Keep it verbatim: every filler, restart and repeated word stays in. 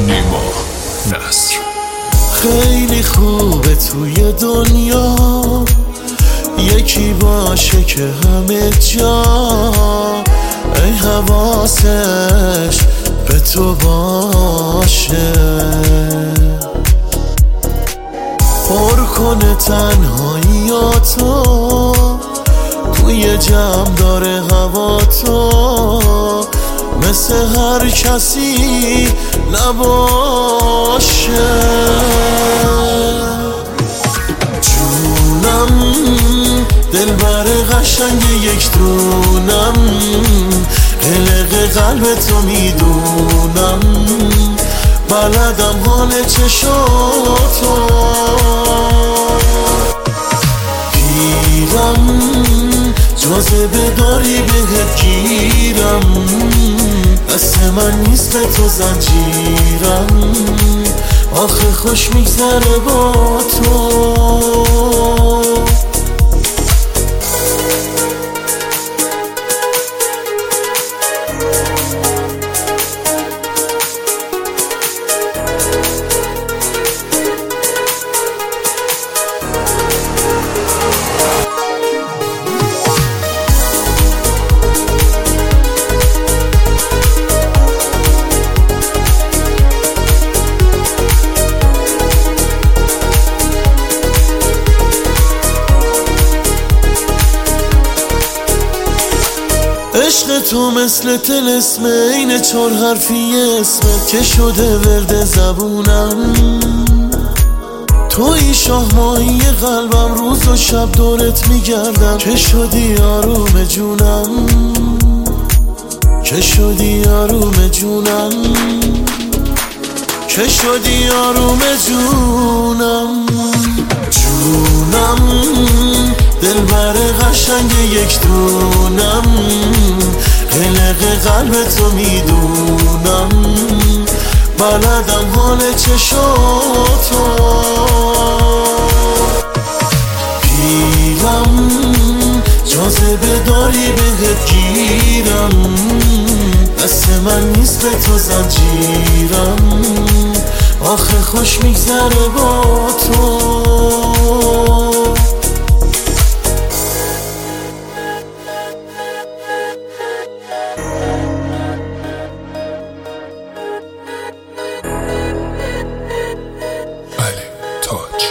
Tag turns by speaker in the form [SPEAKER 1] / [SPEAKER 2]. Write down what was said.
[SPEAKER 1] نیما نصر.
[SPEAKER 2] خیلی خوبه توی دنیا یکی باشه که همه جا ای حواسش به تو باشه، پر کنه تنهاییاتو، توی جمع داره هوا تو، مثل هر کسی نباشه. جونم دلبر قشنگ یک دونم، قلق قلب تو میدونم، بلدم حال چشاتو، پیرم جاذبه داری بهت گیرم، دست من نیست به تو زنجیرم، آخه خوش میگذره با تو. عشق تو مثل طلسم، این چهار حرفی اسمت که شده ورد زبونم، توی شاه ماهی قلبم، روز و شب دورت میگردم، که شدی آروم جونم، که شدی آروم جونم، که شدی آروم جونم. جونم دلبر قشنگ یک دونم، قلق قلب تو میدونم، بلدم حال چشاتو، پیرم جاذبه داری بهت گیرم، دست من نیست به تو زنجیرم، آخه خوش میگذره با تو.
[SPEAKER 1] بله تاج.